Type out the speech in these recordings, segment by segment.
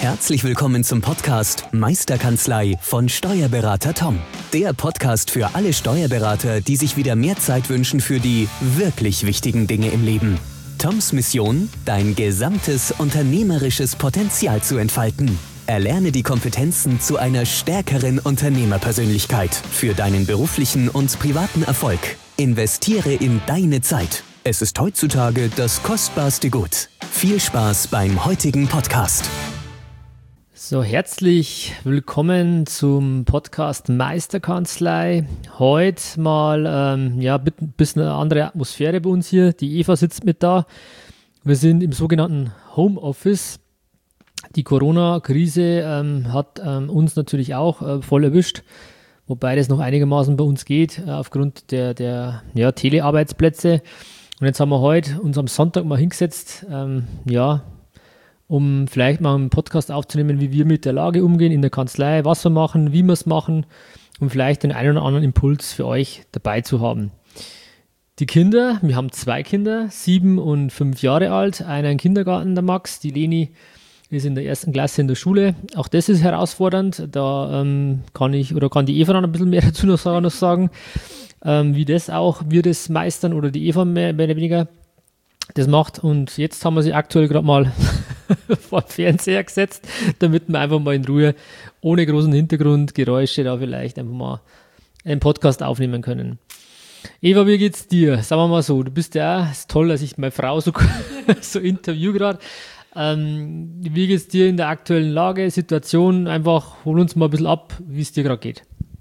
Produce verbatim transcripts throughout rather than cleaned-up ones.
Herzlich willkommen zum Podcast Meisterkanzlei von Steuerberater Tom. Der Podcast für alle Steuerberater, die sich wieder mehr Zeit wünschen für die wirklich wichtigen Dinge im Leben. Toms Mission, dein gesamtes unternehmerisches Potenzial zu entfalten. Erlerne die Kompetenzen zu einer stärkeren Unternehmerpersönlichkeit für deinen beruflichen und privaten Erfolg. Investiere in deine Zeit. Es ist heutzutage das kostbarste Gut. Viel Spaß beim heutigen Podcast. So, herzlich willkommen zum Podcast Meisterkanzlei. Heute mal ähm, ja, ein bisschen eine andere Atmosphäre bei uns hier. Die Eva sitzt mit da. Wir sind im sogenannten Homeoffice. Die Corona-Krise ähm, hat ähm, uns natürlich auch äh, voll erwischt, wobei das noch einigermaßen bei uns geht, äh, aufgrund der, der ja, Telearbeitsplätze. Und jetzt haben wir heute uns am Sonntag mal hingesetzt, ähm, ja, um vielleicht mal einen Podcast aufzunehmen, wie wir mit der Lage umgehen in der Kanzlei, was wir machen, wie wir es machen, um vielleicht den einen oder anderen Impuls für euch dabei zu haben. Die Kinder, wir haben zwei Kinder, sieben und fünf Jahre alt, einer im Kindergarten, der Max, die Leni ist in der ersten Klasse in der Schule. Auch das ist herausfordernd, da ähm, kann ich oder kann die Eva noch ein bisschen mehr dazu noch sagen, noch sagen ähm, wie das auch, wir das meistern oder die Eva mehr, mehr oder weniger das macht. Und jetzt haben wir sie aktuell gerade mal vor den Fernseher gesetzt, damit wir einfach mal in Ruhe, ohne großen Hintergrundgeräusche, da vielleicht einfach mal einen Podcast aufnehmen können. Eva, wie geht's dir? Sagen wir mal so, du bist ja, ist toll, dass ich meine Frau so, so interview gerade. Ähm, wie geht's dir in der aktuellen Lage, Situation? Einfach hol uns mal ein bisschen ab, wie es dir gerade geht.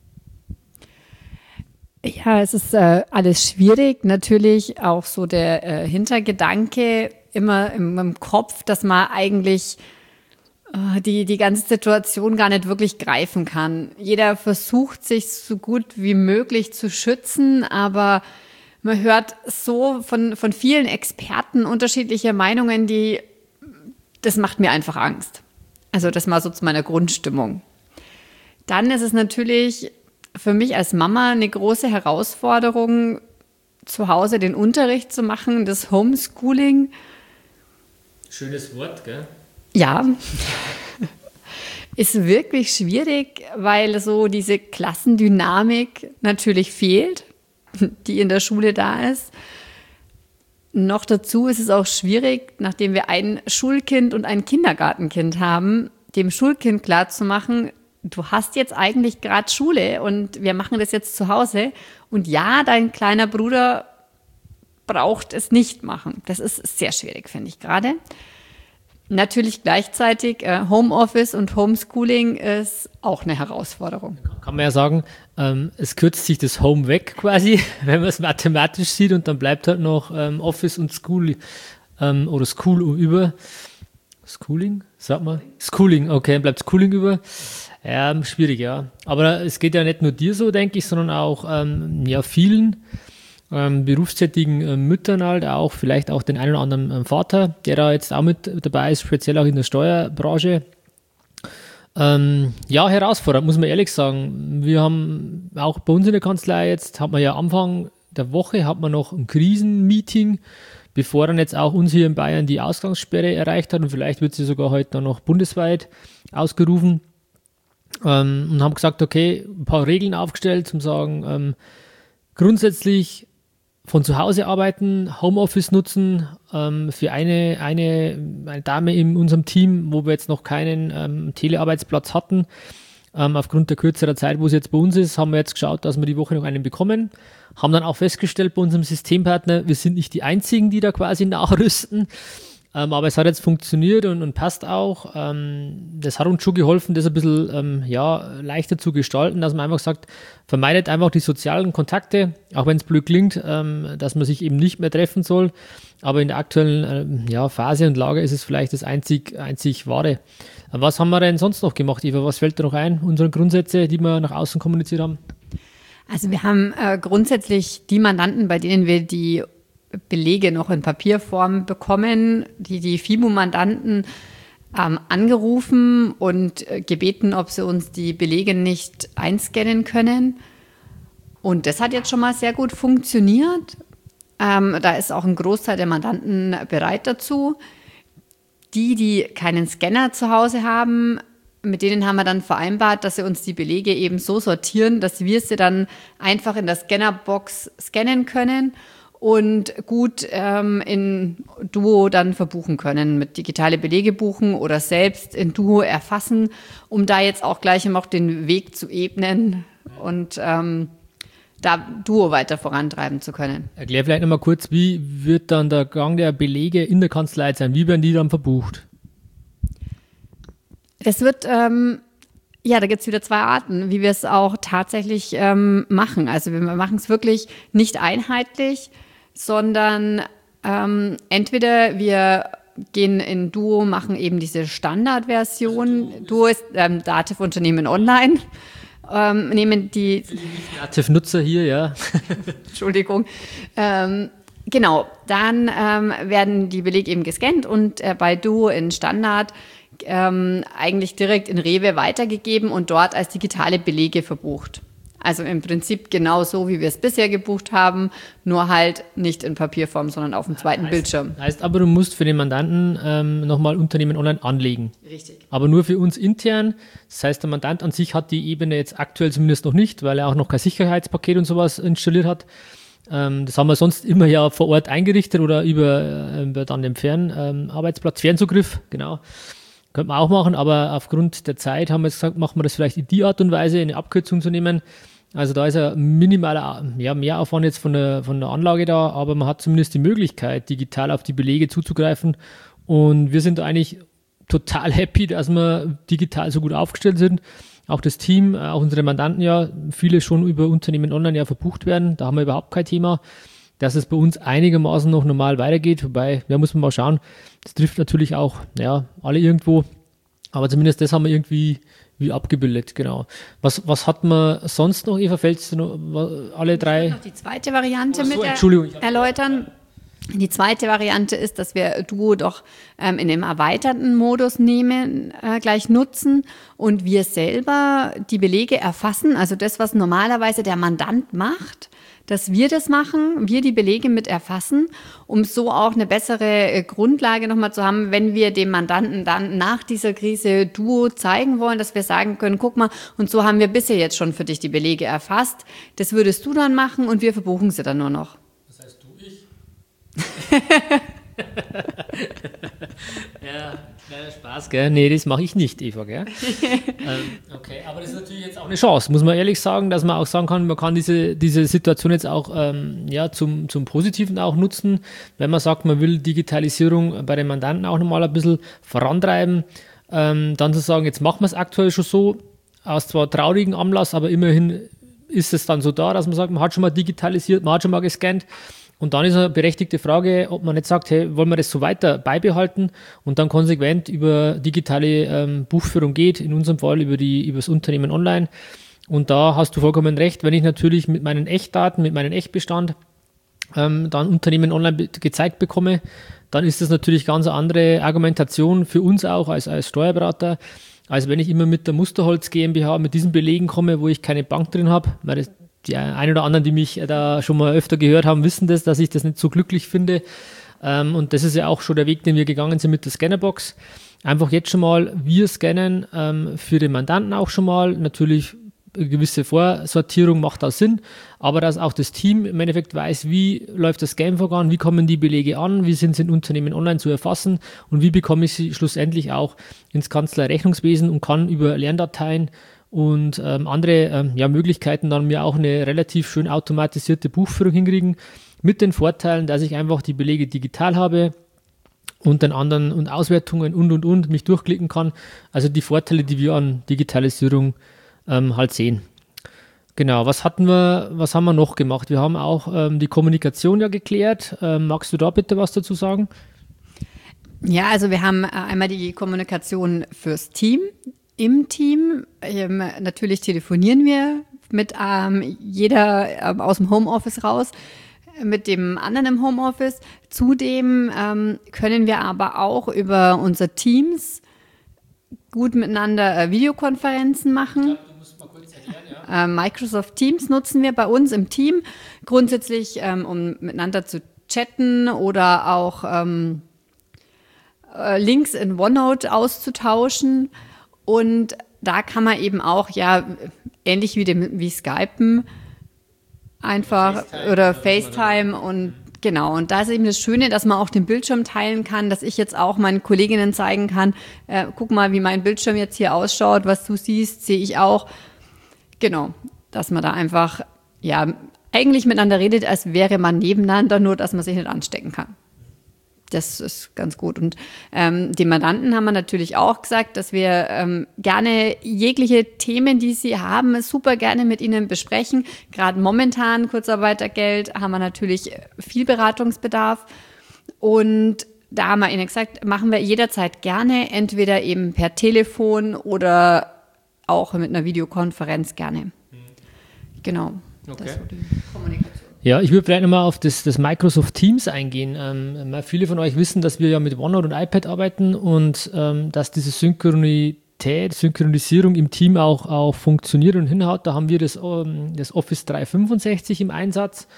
Ja, es ist äh, alles schwierig. Natürlich auch so der äh, Hintergedanke immer im, im Kopf, dass man eigentlich äh, die, die ganze Situation gar nicht wirklich greifen kann. Jeder versucht, sich so gut wie möglich zu schützen, aber man hört so von, von vielen Experten unterschiedliche Meinungen, die, das macht mir einfach Angst. Also das mal so zu meiner Grundstimmung. Dann ist es natürlich für mich als Mama eine große Herausforderung, zu Hause den Unterricht zu machen, das Homeschooling. Schönes Wort, gell? Ja, ist wirklich schwierig, weil so diese Klassendynamik natürlich fehlt, die in der Schule da ist. Noch dazu ist es auch schwierig, nachdem wir ein Schulkind und ein Kindergartenkind haben, dem Schulkind klarzumachen, du hast jetzt eigentlich gerade Schule und wir machen das jetzt zu Hause. Und ja, dein kleiner Bruder braucht es nicht machen. Das ist sehr schwierig, finde ich gerade. Natürlich gleichzeitig äh, Homeoffice und Homeschooling ist auch eine Herausforderung. Kann man ja sagen, ähm, es kürzt sich das Home weg quasi, wenn man es mathematisch sieht, und dann bleibt halt noch ähm, Office und School ähm, oder School über. Schooling, sag mal. Schooling, okay, dann bleibt Schooling über. Ja, schwierig, ja. Aber es geht ja nicht nur dir so, denke ich, sondern auch ähm, ja, vielen ähm, berufstätigen äh, Müttern halt, auch vielleicht auch den einen oder anderen ähm, Vater, der da jetzt auch mit dabei ist, speziell auch in der Steuerbranche. Ähm, ja, herausfordernd, muss man ehrlich sagen. Wir haben auch bei uns in der Kanzlei jetzt, hat man ja Anfang der Woche, hat man noch ein Krisenmeeting, bevor dann jetzt auch uns hier in Bayern die Ausgangssperre erreicht hat, und vielleicht wird sie sogar heute dann noch bundesweit ausgerufen. Ähm, und haben gesagt, okay, ein paar Regeln aufgestellt, zum sagen, ähm, grundsätzlich von zu Hause arbeiten, Homeoffice nutzen, ähm, für eine, eine, eine Dame in unserem Team, wo wir jetzt noch keinen ähm, Telearbeitsplatz hatten, ähm, aufgrund der kürzeren Zeit, wo es jetzt bei uns ist, haben wir jetzt geschaut, dass wir die Woche noch einen bekommen, haben dann auch festgestellt bei unserem Systempartner, wir sind nicht die Einzigen, die da quasi nachrüsten. Ähm, aber es hat jetzt funktioniert und, und passt auch. Ähm, das hat uns schon geholfen, das ein bisschen ähm, ja, leichter zu gestalten, dass man einfach sagt, vermeidet einfach die sozialen Kontakte, auch wenn es blöd klingt, ähm, dass man sich eben nicht mehr treffen soll. Aber in der aktuellen ähm, ja, Phase und Lage ist es vielleicht das einzig, einzig Wahre. Was haben wir denn sonst noch gemacht, Eva? Was fällt dir noch ein, unsere Grundsätze, die wir nach außen kommuniziert haben? Also wir haben äh, grundsätzlich die Mandanten, bei denen wir die Belege noch in Papierform bekommen, die die FIBO-Mandanten ähm, angerufen und äh, gebeten, ob sie uns die Belege nicht einscannen können. Und das hat jetzt schon mal sehr gut funktioniert. Ähm, da ist auch ein Großteil der Mandanten bereit dazu. die, die keinen Scanner zu Hause haben, mit denen haben wir dann vereinbart, dass sie uns die Belege eben so sortieren, dass wir sie dann einfach in der Scannerbox scannen können und gut ähm, in Duo dann verbuchen können, mit digitale Belege buchen oder selbst in Duo erfassen, um da jetzt auch gleich noch den Weg zu ebnen und ähm, da Duo weiter vorantreiben zu können. Erklär vielleicht nochmal kurz, wie wird dann der Gang der Belege in der Kanzlei sein? Wie werden die dann verbucht? Das wird, ähm, ja, da gibt es wieder zwei Arten, wie wir es auch tatsächlich ähm, machen. Also wir machen es wirklich nicht einheitlich, sondern ähm, entweder wir gehen in Duo, machen eben diese Standardversion. Also Duo ist ähm, Dativ Unternehmen Online. Ähm, nehmen die Dativ-Nutzer hier, ja. Entschuldigung. Ähm, genau, dann ähm, werden die Belege eben gescannt und äh, bei Duo in Standard ähm, eigentlich direkt in Rewe weitergegeben und dort als digitale Belege verbucht. Also im Prinzip genau so, wie wir es bisher gebucht haben, nur halt nicht in Papierform, sondern auf dem zweiten heißt, Bildschirm. Heißt aber, du musst für den Mandanten ähm, nochmal Unternehmen online anlegen. Richtig. Aber nur für uns intern. Das heißt, der Mandant an sich hat die Ebene jetzt aktuell zumindest noch nicht, weil er auch noch kein Sicherheitspaket und sowas installiert hat. Ähm, das haben wir sonst immer ja vor Ort eingerichtet oder über, äh, über dann den Fernarbeitsplatz, ähm, Fernzugriff, genau. Könnte man auch machen, aber aufgrund der Zeit haben wir jetzt gesagt, machen wir das vielleicht in die Art und Weise, eine Abkürzung zu nehmen. Also da ist ein minimaler ja, Mehraufwand jetzt von der, von der Anlage da, aber man hat zumindest die Möglichkeit, digital auf die Belege zuzugreifen. Und wir sind eigentlich total happy, dass wir digital so gut aufgestellt sind. Auch das Team, auch unsere Mandanten ja, viele schon über Unternehmen online ja verbucht werden. Da haben wir überhaupt kein Thema, dass es bei uns einigermaßen noch normal weitergeht. Wobei, da muss man mal schauen, das trifft natürlich auch ja, alle irgendwo. Aber zumindest das haben wir irgendwie wie abgebildet, genau. Was, was hat man sonst noch, Eva, fällst du noch alle drei? Ich noch die zweite Variante so, mit Entschuldigung, er erläutern. Die zweite Variante ist, dass wir Duo doch ähm, in dem erweiterten Modus nehmen, äh, gleich nutzen und wir selber die Belege erfassen, also das, was normalerweise der Mandant macht, dass wir das machen, wir die Belege mit erfassen, um so auch eine bessere äh, Grundlage nochmal zu haben, wenn wir dem Mandanten dann nach dieser Krise Duo zeigen wollen, dass wir sagen können, guck mal, und so haben wir bisher jetzt schon für dich die Belege erfasst, das würdest du dann machen und wir verbuchen sie dann nur noch. Das heißt du, ich? ja, ja, Spaß, gell? Nee, das mache ich nicht, Eva, gell? ähm, okay, aber das ist natürlich jetzt auch eine Chance, muss man ehrlich sagen, dass man auch sagen kann, man kann diese, diese Situation jetzt auch ähm, ja, zum, zum Positiven auch nutzen, wenn man sagt, man will Digitalisierung bei den Mandanten auch nochmal ein bisschen vorantreiben, ähm, dann zu sagen, jetzt machen wir es aktuell schon so, aus zwar traurigen Anlass, aber immerhin ist es dann so da, dass man sagt, man hat schon mal digitalisiert, man hat schon mal gescannt. Und dann ist eine berechtigte Frage, ob man nicht sagt, hey, wollen wir das so weiter beibehalten und dann konsequent über digitale ähm, Buchführung geht, in unserem Fall über, die, über das Unternehmen online. Und da hast du vollkommen recht, wenn ich natürlich mit meinen Echtdaten, mit meinem Echtbestand ähm, dann Unternehmen online be- gezeigt bekomme, dann ist das natürlich ganz eine andere Argumentation für uns auch als, als Steuerberater, als wenn ich immer mit der Musterholz GmbH mit diesen Belegen komme, wo ich keine Bank drin habe, weil das die ein oder anderen, die mich da schon mal öfter gehört haben, wissen das, dass ich das nicht so glücklich finde. Ähm, und das ist ja auch schon der Weg, den wir gegangen sind mit der Scannerbox. Einfach jetzt schon mal, wir scannen ähm, für den Mandanten auch schon mal. Natürlich eine gewisse Vorsortierung macht da Sinn, aber dass auch das Team im Endeffekt weiß, wie läuft das Scan-Vorgang, wie kommen die Belege an, wie sind sie in Unternehmen online zu erfassen und wie bekomme ich sie schlussendlich auch ins Kanzlei-Rechnungswesen und kann über Lerndateien und ähm, andere ähm, ja, Möglichkeiten dann mir auch eine relativ schön automatisierte Buchführung hinkriegen, mit den Vorteilen, dass ich einfach die Belege digital habe und den anderen und Auswertungen und und und mich durchklicken kann. Also die Vorteile, die wir an Digitalisierung ähm, halt sehen. Genau, was hatten wir, was haben wir noch gemacht? Wir haben auch ähm, die Kommunikation ja geklärt. Ähm, magst du da bitte was dazu sagen? Ja, also wir haben einmal die Kommunikation fürs Team. Im Team, ähm, natürlich telefonieren wir mit ähm, jeder ähm, aus dem Homeoffice raus, mit dem anderen im Homeoffice. Zudem ähm, können wir aber auch über unser Teams gut miteinander äh, Videokonferenzen machen. Ich glaub, du musst mal kurz erklären, ja. äh, Microsoft Teams nutzen wir bei uns im Team, grundsätzlich ähm, um miteinander zu chatten oder auch ähm, äh, Links in OneNote auszutauschen. Und da kann man eben auch, ja, ähnlich wie, dem, wie Skypen, einfach FaceTime, oder FaceTime und genau. Und da ist eben das Schöne, dass man auch den Bildschirm teilen kann, dass ich jetzt auch meinen Kolleginnen zeigen kann, äh, guck mal, wie mein Bildschirm jetzt hier ausschaut, was du siehst, sehe ich auch. Genau, dass man da einfach, ja, eigentlich miteinander redet, als wäre man nebeneinander, nur dass man sich nicht anstecken kann. Das ist ganz gut. Und ähm, den Mandanten haben wir natürlich auch gesagt, dass wir ähm, gerne jegliche Themen, die sie haben, super gerne mit ihnen besprechen. Gerade momentan, Kurzarbeitergeld, haben wir natürlich viel Beratungsbedarf. Und da haben wir ihnen gesagt, machen wir jederzeit gerne, entweder eben per Telefon oder auch mit einer Videokonferenz gerne. Genau, okay. Das ist so die Kommunikation. Ja, ich würde vielleicht nochmal auf das, das Microsoft Teams eingehen. Ähm, viele von euch wissen, dass wir ja mit OneNote und iPad arbeiten und ähm, dass diese Synchronität, Synchronisierung im Team auch, auch funktioniert und hinhaut. Da haben wir das, ähm, das Office dreihundertfünfundsechzig im Einsatz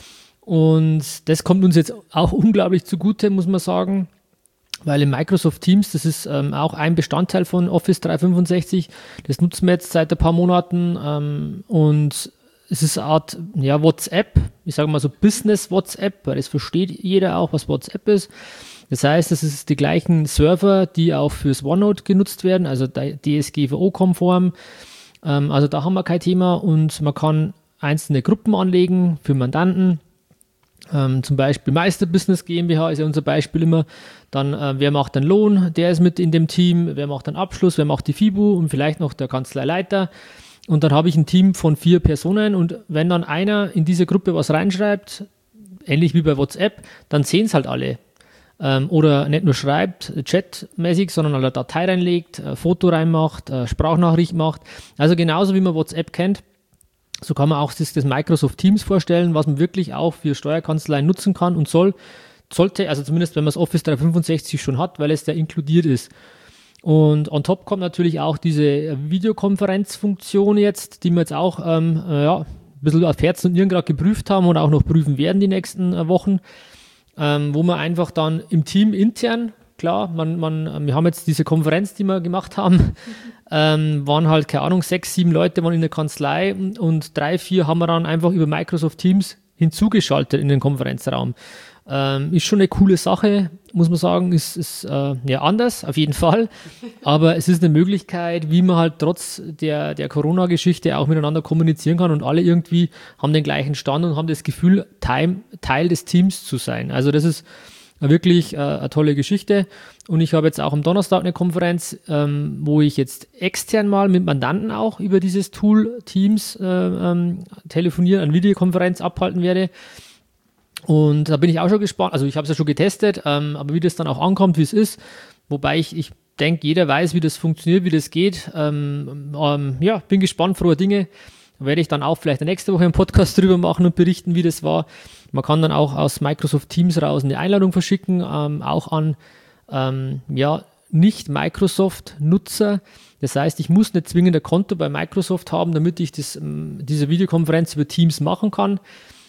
und das kommt uns jetzt auch unglaublich zugute, muss man sagen, weil im Microsoft Teams, das ist ähm, auch ein Bestandteil von Office dreihundertfünfundsechzig, das nutzen wir jetzt seit ein paar Monaten ähm, und es ist eine Art ja, WhatsApp, ich sage mal so Business-WhatsApp, weil das versteht jeder auch, was WhatsApp ist. Das heißt, es ist die gleichen Server, die auch fürs OneNote genutzt werden, also D S G V O-konform. Ähm, also da haben wir kein Thema und man kann einzelne Gruppen anlegen für Mandanten. Ähm, zum Beispiel Meisterbusiness GmbH ist ja unser Beispiel immer. Dann, äh, wer macht den Lohn, der ist mit in dem Team, wer macht den Abschluss, wer macht die F I B U und vielleicht noch der Kanzleileiter. Und dann habe ich ein Team von vier Personen und wenn dann einer in diese Gruppe was reinschreibt, ähnlich wie bei WhatsApp, dann sehen es halt alle. Ähm, oder nicht nur schreibt, chatmäßig, sondern eine Datei reinlegt, ein Foto reinmacht, eine Sprachnachricht macht. Also genauso wie man WhatsApp kennt, so kann man auch das, das Microsoft Teams vorstellen, was man wirklich auch für Steuerkanzleien nutzen kann und soll, sollte, also zumindest wenn man das Office dreihundertfünfundsechzig schon hat, weil es da inkludiert ist. Und on top kommt natürlich auch diese Videokonferenzfunktion jetzt, die wir jetzt auch ähm, ja, ein bisschen auf Herz und Nieren gerade geprüft haben und auch noch prüfen werden die nächsten äh, Wochen, ähm, wo man einfach dann im Team intern, klar, man, man, wir haben jetzt diese Konferenz, die wir gemacht haben, mhm. ähm, waren halt, keine Ahnung, sechs, sieben Leute waren in der Kanzlei und, und drei, vier haben wir dann einfach über Microsoft Teams hinzugeschaltet in den Konferenzraum. Ähm, ist schon eine coole Sache, muss man sagen, ist, ist äh, ja anders, auf jeden Fall, aber es ist eine Möglichkeit, wie man halt trotz der, der Corona-Geschichte auch miteinander kommunizieren kann und alle irgendwie haben den gleichen Stand und haben das Gefühl, Teil, Teil des Teams zu sein. Also das ist wirklich äh, eine tolle Geschichte und ich habe jetzt auch am Donnerstag eine Konferenz, ähm, wo ich jetzt extern mal mit Mandanten auch über dieses Tool Teams äh, ähm, telefonieren, eine Videokonferenz abhalten werde. Und da bin ich auch schon gespannt, also ich habe es ja schon getestet, ähm, aber wie das dann auch ankommt, wie es ist, wobei ich, ich denke, jeder weiß, wie das funktioniert, wie das geht. Ähm, ähm, ja, bin gespannt, frohe Dinge. Da werde ich dann auch vielleicht nächste Woche einen Podcast drüber machen und berichten, wie das war. Man kann dann auch aus Microsoft Teams raus eine Einladung verschicken, ähm, auch an ähm, ja, Nicht-Microsoft-Nutzer. Das heißt, ich muss nicht zwingend ein Konto bei Microsoft haben, damit ich das, ähm, diese Videokonferenz über Teams machen kann.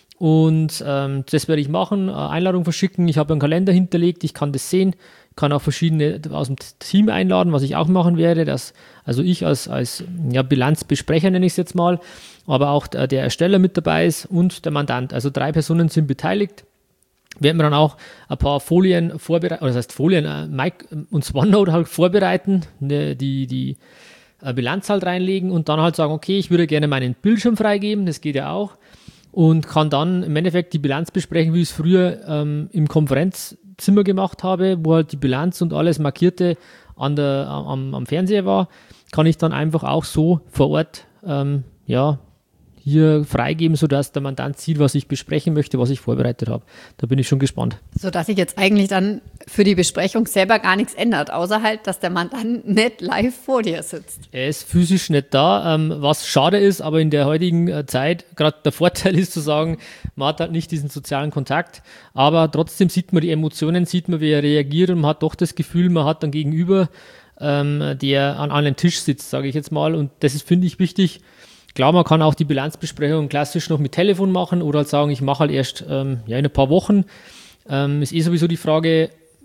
Und ähm, das werde ich machen, Einladung verschicken. Ich habe einen Kalender hinterlegt, ich kann das sehen, kann auch verschiedene aus dem Team einladen, was ich auch machen werde. Dass, also ich als, als ja, Bilanzbesprecher nenne ich es jetzt mal, aber auch der, der Ersteller mit dabei ist und der Mandant. Also drei Personen sind beteiligt. Werden wir dann auch ein paar Folien vorbereiten, oder das heißt Folien, äh, Mike, uns OneNote halt vorbereiten, ne, die, die äh, Bilanz halt reinlegen und dann halt sagen, okay, ich würde gerne meinen Bildschirm freigeben, das geht ja auch. Und kann dann im Endeffekt die Bilanz besprechen, wie ich es früher ähm, im Konferenzzimmer gemacht habe, wo halt die Bilanz und alles Markierte an der, am, am Fernseher war, kann ich dann einfach auch so vor Ort ähm, ja, hier freigeben, sodass der Mandant sieht, was ich besprechen möchte, was ich vorbereitet habe. Da bin ich schon gespannt. Sodass sich jetzt eigentlich dann für die Besprechung selber gar nichts ändert, außer halt, dass der Mandant nicht live vor dir sitzt. Er ist physisch nicht da, ähm, was schade ist, aber in der heutigen äh, Zeit, gerade der Vorteil ist zu sagen, man hat halt nicht diesen sozialen Kontakt, aber trotzdem sieht man die Emotionen, sieht man, wie er reagiert und man hat doch das Gefühl, man hat dann gegenüber, ähm, der an einem Tisch sitzt, sage ich jetzt mal, und das ist, finde ich, wichtig. Klar, man kann auch die Bilanzbesprechung klassisch noch mit Telefon machen oder halt sagen, ich mache halt erst ähm, ja, in ein paar Wochen. Ähm, ist eh sowieso die Frage,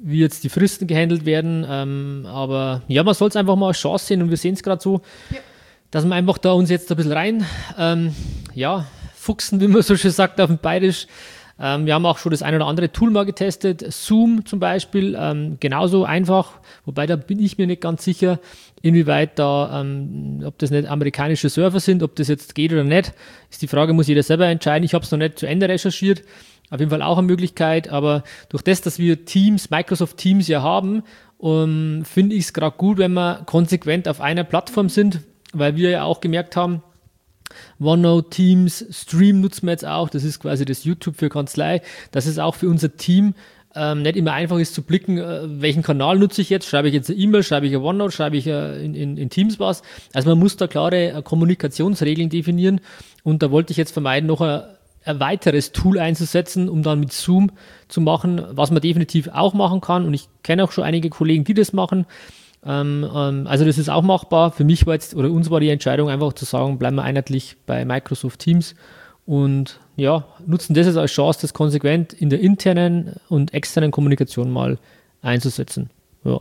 wie jetzt die Fristen gehandelt werden. Ähm, aber ja, man soll es einfach mal als Chance sehen und wir sehen es gerade so, ja. dass wir einfach da uns jetzt ein bisschen rein, ähm, ja, fuchsen, wie man so schön sagt auf dem Bayerisch. Ähm, wir haben auch schon das ein oder andere Tool mal getestet, Zoom zum Beispiel, ähm, genauso einfach, wobei da bin ich mir nicht ganz sicher, inwieweit da, ähm, ob das nicht amerikanische Server sind, ob das jetzt geht oder nicht, ist die Frage, muss jeder selber entscheiden. Ich habe es noch nicht zu Ende recherchiert, auf jeden Fall auch eine Möglichkeit, aber durch das, dass wir Teams, Microsoft Teams ja haben, um, finde ich es gerade gut, wenn wir konsequent auf einer Plattform sind, weil wir ja auch gemerkt haben, OneNote, Teams, Stream nutzen wir jetzt auch, das ist quasi das YouTube für Kanzlei, dass es auch für unser Team ähm, nicht immer einfach ist zu blicken, äh, welchen Kanal nutze ich jetzt, schreibe ich jetzt eine E-Mail, schreibe ich eine OneNote, schreibe ich äh, in, in, in Teams was, also man muss da klare äh, Kommunikationsregeln definieren und da wollte ich jetzt vermeiden, noch ein, ein weiteres Tool einzusetzen, um dann mit Zoom zu machen, was man definitiv auch machen kann und ich kenne auch schon einige Kollegen, die das machen. Ähm, ähm, also das ist auch machbar. Für mich war jetzt, oder uns war die Entscheidung einfach zu sagen, bleiben wir einheitlich bei Microsoft Teams und ja, nutzen das als Chance, das konsequent in der internen und externen Kommunikation mal einzusetzen. Ja.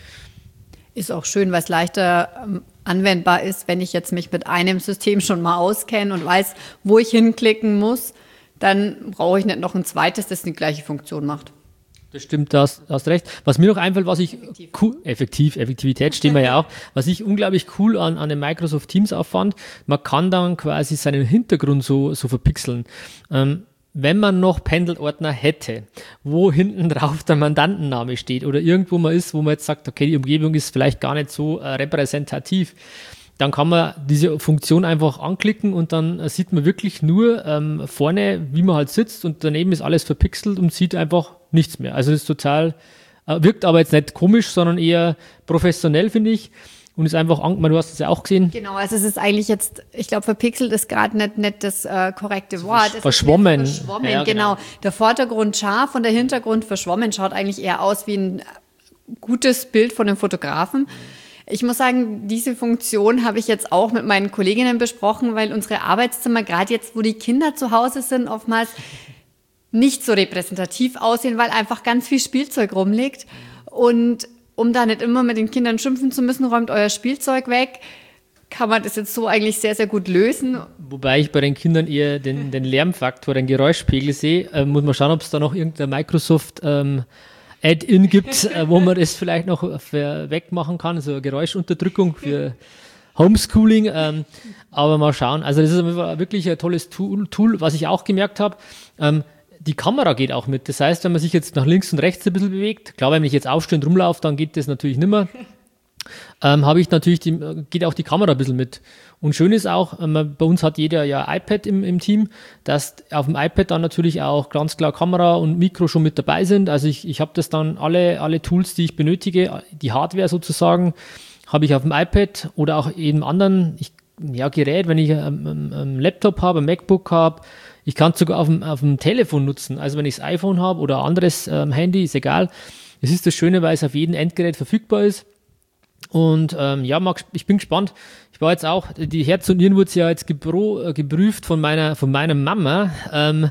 Ist auch schön, weil es leichter ähm, anwendbar ist, wenn ich jetzt mich mit einem System schon mal auskenne und weiß, wo ich hinklicken muss, dann brauche ich nicht noch ein zweites, das die gleiche Funktion macht. Das stimmt, da hast, hast recht. Was mir noch einfällt, was ich effektiv, cool, effektiv Effektivität stehen wir ja auch, was ich unglaublich cool an, an den Microsoft Teams auffand, man kann dann quasi seinen Hintergrund so, so verpixeln. Ähm, wenn man noch Pendelordner hätte, wo hinten drauf der Mandantenname steht oder irgendwo mal ist, wo man jetzt sagt, okay, die Umgebung ist vielleicht gar nicht so äh, repräsentativ, dann kann man diese Funktion einfach anklicken und dann äh, sieht man wirklich nur ähm, vorne, wie man halt sitzt und daneben ist alles verpixelt und sieht einfach nichts mehr. Also das ist total, äh, wirkt aber jetzt nicht komisch, sondern eher professionell, finde ich. Und ist einfach, an, du hast es ja auch gesehen. Genau, also es ist eigentlich jetzt, ich glaube, verpixelt ist gerade nicht, nicht das äh, korrekte Wort. Es verschwommen. Ist verschwommen, ja, genau. genau. Der Vordergrund scharf und der Hintergrund verschwommen, schaut eigentlich eher aus wie ein gutes Bild von einem Fotografen. Ich muss sagen, diese Funktion habe ich jetzt auch mit meinen Kolleginnen besprochen, weil unsere Arbeitszimmer, gerade jetzt, wo die Kinder zu Hause sind, oftmals nicht so repräsentativ aussehen, weil einfach ganz viel Spielzeug rumliegt. Und um da nicht immer mit den Kindern schimpfen zu müssen, räumt euer Spielzeug weg, kann man das jetzt so eigentlich sehr, sehr gut lösen. Wobei ich bei den Kindern eher den, den Lärmfaktor, den Geräuschpegel sehe. Äh, muss man schauen, ob es da noch irgendein Microsoft ähm, Add-in gibt, äh, wo man das vielleicht noch für wegmachen kann, so eine Geräuschunterdrückung für Homeschooling. Ähm, aber mal schauen. Also das ist wirklich ein tolles Tool, Tool was ich auch gemerkt habe. Ähm, Die Kamera geht auch mit. Das heißt, wenn man sich jetzt nach links und rechts ein bisschen bewegt, klar, wenn ich jetzt aufstehe und rumlaufe, dann geht das natürlich nicht mehr. Ähm, habe ich natürlich, die, geht auch die Kamera ein bisschen mit. Und schön ist auch, ähm, bei uns hat jeder ja ein iPad im, im Team, dass auf dem iPad dann natürlich auch ganz klar Kamera und Mikro schon mit dabei sind. Also ich, ich habe das dann, alle, alle Tools, die ich benötige, die Hardware sozusagen, habe ich auf dem iPad oder auch jedem anderen ich, ja, Gerät, wenn ich einen, einen Laptop habe, ein MacBook habe. Ich kann es sogar auf dem, auf dem Telefon nutzen. Also wenn ich das iPhone habe oder ein anderes ähm, Handy, ist egal. Es ist das Schöne, weil es auf jedem Endgerät verfügbar ist. Und ähm, ja, Max, ich bin gespannt. Ich war jetzt auch, die Herz und Nieren wurde ja jetzt gebro, äh, geprüft von meiner, von meiner Mama, ähm,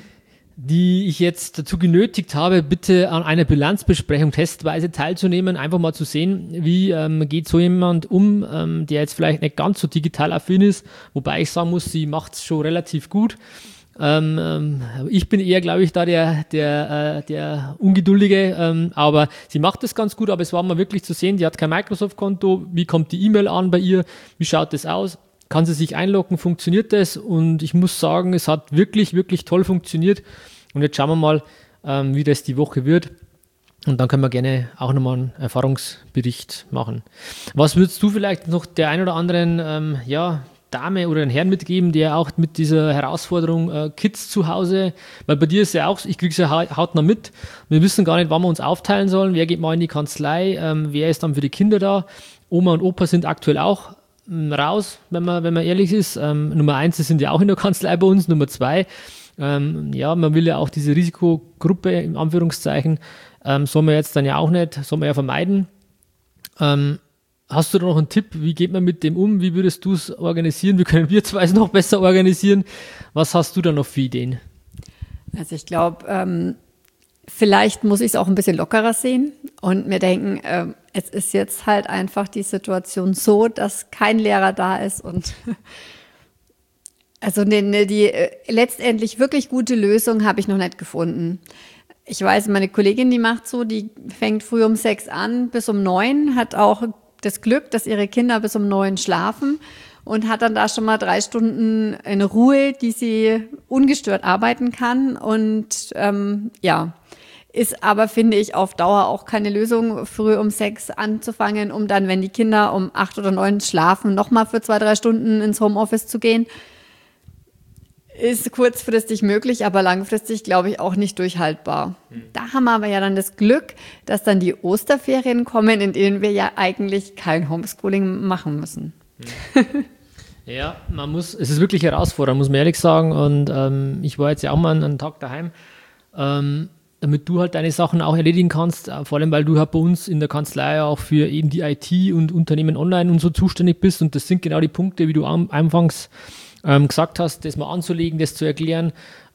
die ich jetzt dazu genötigt habe, bitte an einer Bilanzbesprechung testweise teilzunehmen, einfach mal zu sehen, wie ähm, geht so jemand um, ähm, der jetzt vielleicht nicht ganz so digital affin ist, wobei ich sagen muss, sie macht es schon relativ gut. Ähm, ähm, ich bin eher, glaube ich, da der, der, äh, der Ungeduldige, ähm, aber sie macht das ganz gut, aber es war mal wirklich zu sehen, die hat kein Microsoft-Konto, wie kommt die E-Mail an bei ihr, wie schaut das aus, kann sie sich einloggen, funktioniert das und ich muss sagen, es hat wirklich, wirklich toll funktioniert und jetzt schauen wir mal, ähm, wie das die Woche wird und dann können wir gerne auch nochmal einen Erfahrungsbericht machen. Was würdest du vielleicht noch der ein oder anderen, ähm, ja, Dame oder einen Herrn mitgeben, der auch mit dieser Herausforderung äh, Kids zu Hause, weil bei dir ist ja auch, ich kriege es ja hautnah mit, wir wissen gar nicht, wann wir uns aufteilen sollen, wer geht mal in die Kanzlei, ähm, wer ist dann für die Kinder da, Oma und Opa sind aktuell auch ähm, raus, wenn man, wenn man ehrlich ist, ähm, Nummer eins, die sind ja auch in der Kanzlei bei uns, Nummer zwei, ähm, ja, man will ja auch diese Risikogruppe, in Anführungszeichen, ähm, soll man jetzt dann ja auch nicht, soll man ja vermeiden. ähm, Hast du da noch einen Tipp, wie geht man mit dem um? Wie würdest du es organisieren? Wie können wir zwei es noch besser organisieren? Was hast du da noch für Ideen? Also ich glaube, ähm, vielleicht muss ich es auch ein bisschen lockerer sehen und mir denken, äh, es ist jetzt halt einfach die Situation so, dass kein Lehrer da ist und also die, die, die letztendlich wirklich gute Lösung habe ich noch nicht gefunden. Ich weiß, meine Kollegin, die macht so, die fängt früh um sechs an bis um neun, hat auch das Glück, dass ihre Kinder bis um neun schlafen und hat dann da schon mal drei Stunden in Ruhe, die sie ungestört arbeiten kann und ähm, ja, ist aber, finde ich, auf Dauer auch keine Lösung, früh um sechs anzufangen, um dann, wenn die Kinder um acht oder neun schlafen, nochmal für zwei, drei Stunden ins Homeoffice zu gehen. Ist kurzfristig möglich, aber langfristig, glaube ich, auch nicht durchhaltbar. Hm. Da haben wir aber ja dann das Glück, dass dann die Osterferien kommen, in denen wir ja eigentlich kein Homeschooling machen müssen. Hm. Ja, man muss, es ist wirklich herausfordernd, muss man ehrlich sagen. Und ähm, ich war jetzt ja auch mal einen Tag daheim, ähm, damit du halt deine Sachen auch erledigen kannst. Vor allem, weil du halt bei uns in der Kanzlei auch für eben die I T und Unternehmen online und so zuständig bist. Und das sind genau die Punkte, wie du am, anfangs ähm, gesagt hast, das mal anzulegen, das zu erklären,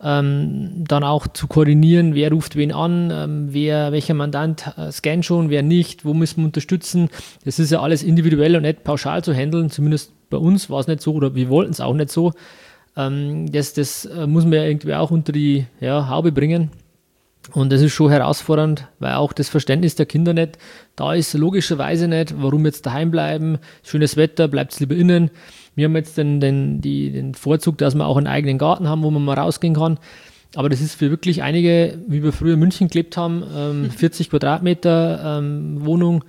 ähm, dann auch zu koordinieren, wer ruft wen an, ähm, wer, welcher Mandant äh, scannt schon, wer nicht, wo müssen wir unterstützen. Das ist ja alles individuell und nicht pauschal zu handeln, zumindest bei uns war es nicht so oder wir wollten es auch nicht so. Ähm, das das äh, muss man ja irgendwie auch unter die ja, Haube bringen. Und das ist schon herausfordernd, weil auch das Verständnis der Kinder nicht da ist, logischerweise nicht, warum jetzt daheim bleiben, schönes Wetter, bleibt lieber innen. Wir haben jetzt den, den, die, den Vorzug, dass wir auch einen eigenen Garten haben, wo man mal rausgehen kann. Aber das ist für wirklich einige, wie wir früher in München gelebt haben, ähm, vierzig Quadratmeter ähm, Wohnung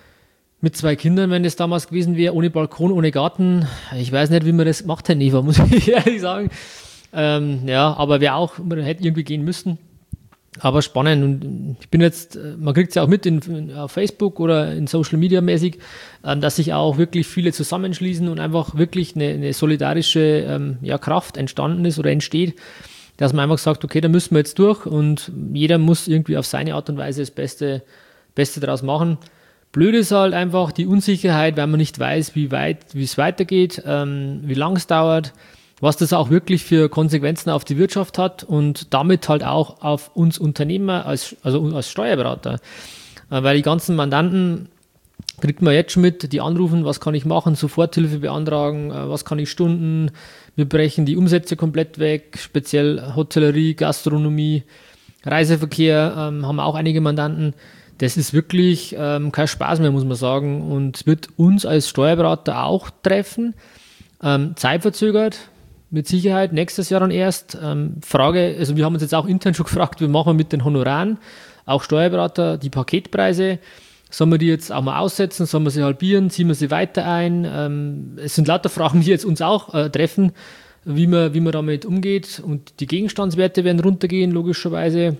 mit zwei Kindern, wenn das damals gewesen wäre, ohne Balkon, ohne Garten. Ich weiß nicht, wie man das gemacht hätte, Eva, muss ich ehrlich sagen. Ähm, ja, aber wäre auch, man hätte irgendwie gehen müssen. Aber spannend und ich bin jetzt, man kriegt es ja auch mit in, in, auf Facebook oder in Social Media mäßig, ähm, dass sich auch wirklich viele zusammenschließen und einfach wirklich eine, eine solidarische ähm, ja, Kraft entstanden ist oder entsteht, dass man einfach sagt, okay, da müssen wir jetzt durch und jeder muss irgendwie auf seine Art und Weise das Beste, Beste daraus machen. Blöd ist halt einfach die Unsicherheit, weil man nicht weiß, wie weit, wie es weitergeht, ähm, wie lang es dauert, was das auch wirklich für Konsequenzen auf die Wirtschaft hat und damit halt auch auf uns Unternehmer, als, also als Steuerberater. Weil die ganzen Mandanten kriegt man jetzt schon mit, die anrufen, was kann ich machen, Soforthilfe beantragen, was kann ich stunden, wir brechen die Umsätze komplett weg, speziell Hotellerie, Gastronomie, Reiseverkehr, ähm, haben auch einige Mandanten. Das ist wirklich ähm, kein Spaß mehr, muss man sagen, und wird uns als Steuerberater auch treffen, ähm, zeitverzögert. Mit Sicherheit, nächstes Jahr dann erst. Ähm, Frage, also wir haben uns jetzt auch intern schon gefragt, wie machen wir mit den Honoraren, auch Steuerberater, die Paketpreise, sollen wir die jetzt auch mal aussetzen, sollen wir sie halbieren, ziehen wir sie weiter ein? Ähm, es sind lauter Fragen, die jetzt uns auch äh, treffen, wie man, wie man damit umgeht und die Gegenstandswerte werden runtergehen, logischerweise.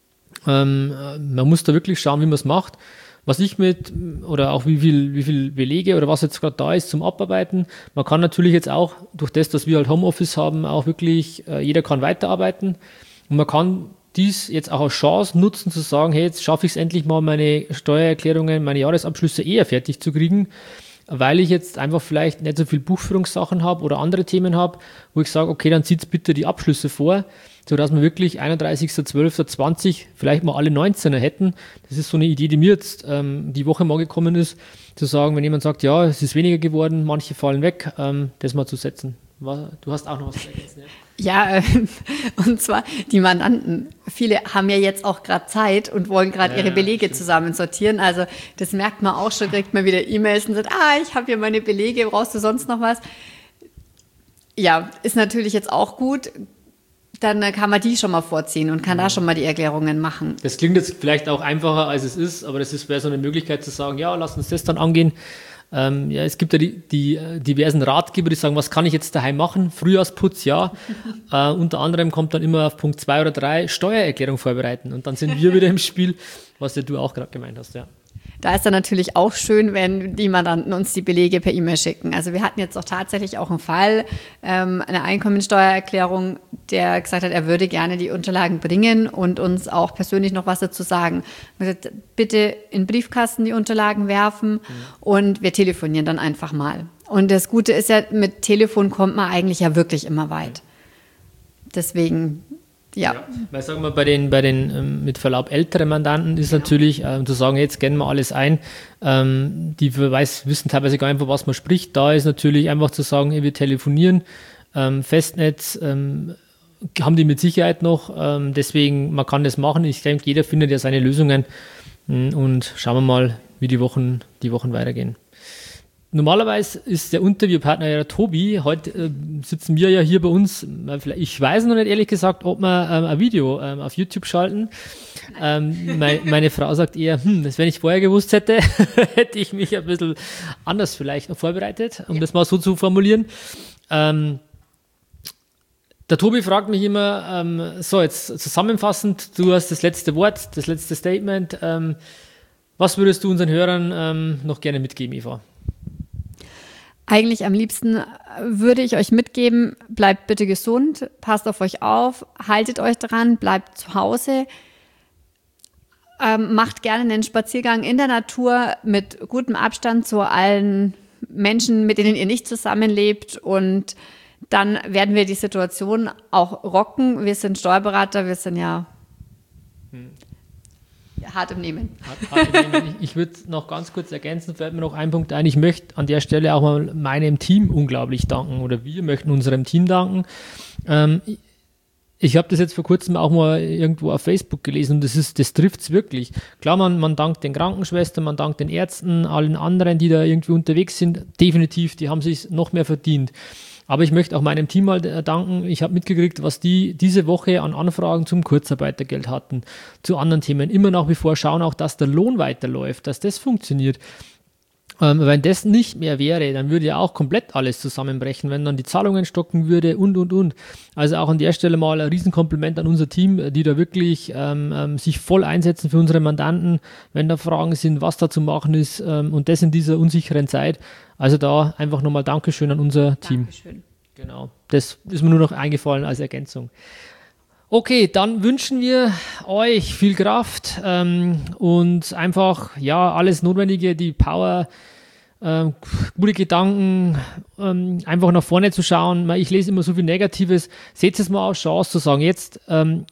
Ähm, man muss da wirklich schauen, wie man es macht. Was ich mit, oder auch wie viel, wie viel Belege oder was jetzt gerade da ist zum Abarbeiten. Man kann natürlich jetzt auch, durch das, dass wir halt Homeoffice haben, auch wirklich, äh, jeder kann weiterarbeiten. Und man kann dies jetzt auch als Chance nutzen, zu sagen, hey, jetzt schaffe ich es endlich mal, meine Steuererklärungen, meine Jahresabschlüsse eher fertig zu kriegen, weil ich jetzt einfach vielleicht nicht so viel Buchführungssachen habe oder andere Themen habe, wo ich sage, okay, dann zieht bitte die Abschlüsse vor, sodass wir wirklich einunddreißigster zwölfter zwanzig vielleicht mal alle neunzehner hätten. Das ist so eine Idee, die mir jetzt ähm, die Woche mal gekommen ist, zu sagen, wenn jemand sagt, ja, es ist weniger geworden, manche fallen weg, ähm, das mal zu setzen. Du hast auch noch was zu ergänzen, ja? Ja, äh, und zwar die Mandanten. Viele haben ja jetzt auch gerade Zeit und wollen gerade ja, ihre Belege stimmt. zusammensortieren. Also das merkt man auch schon, kriegt man wieder E-Mails und sagt, ah, ich habe hier meine Belege, brauchst du sonst noch was? Ja, ist natürlich jetzt auch gut. Dann kann man die schon mal vorziehen und kann ja. da schon mal die Erklärungen machen. Das klingt jetzt vielleicht auch einfacher, als es ist, aber das ist wäre so eine Möglichkeit zu sagen, ja, lass uns das dann angehen. Ähm, ja, es gibt ja die, die äh, diversen Ratgeber, die sagen, was kann ich jetzt daheim machen? Frühjahrsputz, ja. äh, unter anderem kommt dann immer auf Punkt zwei oder drei Steuererklärung vorbereiten. Und dann sind wir wieder im Spiel, was ja du auch gerade gemeint hast, ja. Da ist dann natürlich auch schön, wenn die Mandanten uns die Belege per E-Mail schicken. Also wir hatten jetzt auch tatsächlich auch einen Fall, ähm, eine Einkommensteuererklärung, der gesagt hat, er würde gerne die Unterlagen bringen und uns auch persönlich noch was dazu sagen. Wir haben gesagt, bitte in den Briefkasten die Unterlagen werfen mhm. und wir telefonieren dann einfach mal. Und das Gute ist ja, mit Telefon kommt man eigentlich ja wirklich immer weit. Deswegen Ja. ja. Weil sagen wir, bei den, bei den ähm, mit Verlaub älteren Mandanten ist ja. natürlich ähm, zu sagen, jetzt scannen wir alles ein, ähm, die weiß, wissen teilweise gar nicht, von was man spricht. Da ist natürlich einfach zu sagen, wir telefonieren, ähm, Festnetz, ähm, haben die mit Sicherheit noch, ähm, deswegen, man kann das machen. Ich denke, jeder findet ja seine Lösungen mh, und schauen wir mal, wie die Wochen, die Wochen weitergehen. Normalerweise ist der Interviewpartner ja der Tobi. Heute äh, sitzen wir ja hier bei uns. Ich weiß noch nicht ehrlich gesagt, ob wir ähm, ein Video ähm, auf YouTube schalten. Ähm, mein, meine Frau sagt eher, hm, das, wenn ich vorher gewusst hätte, hätte ich mich ein bisschen anders vielleicht noch vorbereitet, um ja. das mal so zu formulieren. Ähm, der Tobi fragt mich immer, ähm, so jetzt zusammenfassend, du hast das letzte Wort, das letzte Statement. Ähm, was würdest du unseren Hörern ähm, noch gerne mitgeben, Eva? Eigentlich am liebsten würde ich euch mitgeben, bleibt bitte gesund, passt auf euch auf, haltet euch dran, bleibt zu Hause, ähm, macht gerne einen Spaziergang in der Natur mit gutem Abstand zu allen Menschen, mit denen ihr nicht zusammenlebt, und dann werden wir die Situation auch rocken. Wir sind Steuerberater, wir sind ja hm. hart im Nehmen. Hart, hart im Nehmen. Ich, ich würde noch ganz kurz ergänzen, fällt mir noch ein Punkt ein. Ich möchte an der Stelle auch mal meinem Team unglaublich danken, oder wir möchten unserem Team danken. Ähm, ich ich habe das jetzt vor kurzem auch mal irgendwo auf Facebook gelesen, und das ist, das trifft es wirklich. Klar, man, man dankt den Krankenschwestern, man dankt den Ärzten, allen anderen, die da irgendwie unterwegs sind. Definitiv, die haben sich noch mehr verdient. Aber ich möchte auch meinem Team mal danken. Ich habe mitgekriegt, was die diese Woche an Anfragen zum Kurzarbeitergeld hatten, zu anderen Themen. Immer nach wie vor schauen auch, dass der Lohn weiterläuft, dass das funktioniert. Ähm, wenn das nicht mehr wäre, dann würde ja auch komplett alles zusammenbrechen, wenn dann die Zahlungen stocken würde und, und, und. Also auch an der Stelle mal ein Riesenkompliment an unser Team, die da wirklich ähm, ähm, sich voll einsetzen für unsere Mandanten, wenn da Fragen sind, was da zu machen ist, ähm, und das in dieser unsicheren Zeit. Also da einfach nochmal Dankeschön an unser Team. Dankeschön. Genau, das ist mir nur noch eingefallen als Ergänzung. Okay, dann wünschen wir euch viel Kraft ähm, und einfach, ja, alles Notwendige, die Power, ähm, gute Gedanken, ähm, einfach nach vorne zu schauen. Ich lese immer so viel Negatives. Seht es mal als Chance zu sagen, jetzt ähm,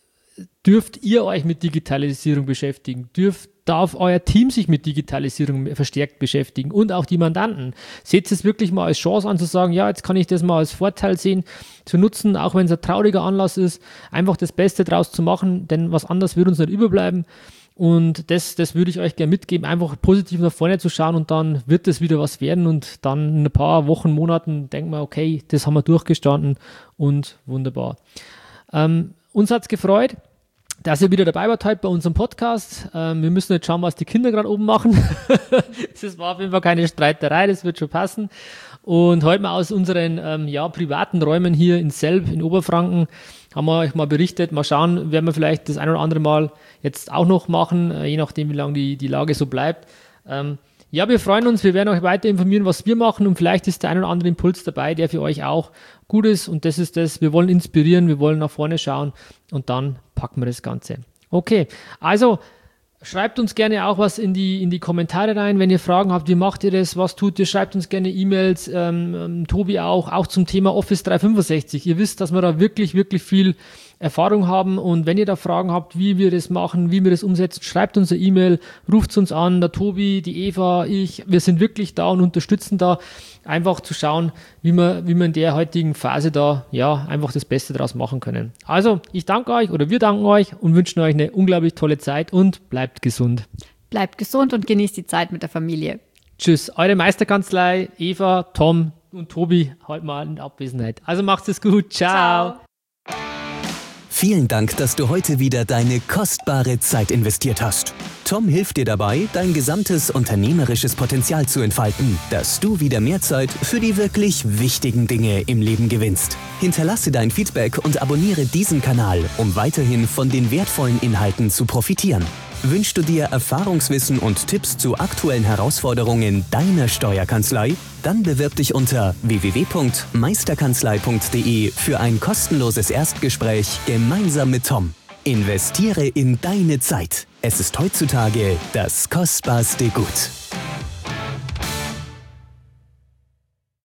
dürft ihr euch mit Digitalisierung beschäftigen, dürft darf euer Team sich mit Digitalisierung verstärkt beschäftigen und auch die Mandanten. Seht es wirklich mal als Chance an, zu sagen, ja, jetzt kann ich das mal als Vorteil sehen, zu nutzen, auch wenn es ein trauriger Anlass ist, einfach das Beste draus zu machen, denn was anderes wird uns nicht überbleiben. Und das, das würde ich euch gerne mitgeben, einfach positiv nach vorne zu schauen, und dann wird es wieder was werden, und dann in ein paar Wochen, Monaten denken wir, okay, das haben wir durchgestanden und wunderbar. Ähm, uns hat es gefreut, dass ihr wieder dabei wart heute bei unserem Podcast. Ähm, wir müssen jetzt schauen, was die Kinder gerade oben machen. Das war auf jeden Fall keine Streiterei, das wird schon passen. Und heute mal aus unseren ähm, ja, privaten Räumen hier in Selb in Oberfranken haben wir euch mal berichtet. Mal schauen, werden wir vielleicht das ein oder andere Mal jetzt auch noch machen, äh, je nachdem, wie lange die, die Lage so bleibt. Ähm, ja, wir freuen uns, wir werden euch weiter informieren, was wir machen, und vielleicht ist der ein oder andere Impuls dabei, der für euch auch gut ist, und das ist das, wir wollen inspirieren, wir wollen nach vorne schauen, und dann packen wir das Ganze. Okay, also schreibt uns gerne auch was in die, in die Kommentare rein, wenn ihr Fragen habt, wie macht ihr das, was tut ihr, schreibt uns gerne E-Mails, ähm, ähm, Tobi auch, auch zum Thema Office dreihundertfünfundsechzig. Ihr wisst, dass wir da wirklich, wirklich viel Erfahrung haben, und wenn ihr da Fragen habt, wie wir das machen, wie wir das umsetzen, schreibt uns eine E-Mail, ruft uns an, der Tobi, die Eva, ich, wir sind wirklich da und unterstützen da, einfach zu schauen, wie wir, wie wir in der heutigen Phase da, ja, einfach das Beste draus machen können. Also, ich danke euch, oder wir danken euch und wünschen euch eine unglaublich tolle Zeit, und bleibt gesund. Bleibt gesund und genießt die Zeit mit der Familie. Tschüss, eure Meisterkanzlei, Eva, Tom und Tobi, heute mal in Abwesenheit. Also macht's es gut, ciao. Ciao. Vielen Dank, dass du heute wieder deine kostbare Zeit investiert hast. Tom hilft dir dabei, dein gesamtes unternehmerisches Potenzial zu entfalten, dass du wieder mehr Zeit für die wirklich wichtigen Dinge im Leben gewinnst. Hinterlasse dein Feedback und abonniere diesen Kanal, um weiterhin von den wertvollen Inhalten zu profitieren. Wünschst du dir Erfahrungswissen und Tipps zu aktuellen Herausforderungen deiner Steuerkanzlei? Dann bewirb dich unter w w w punkt meisterkanzlei punkt d e für ein kostenloses Erstgespräch gemeinsam mit Tom. Investiere in deine Zeit. Es ist heutzutage das kostbarste Gut.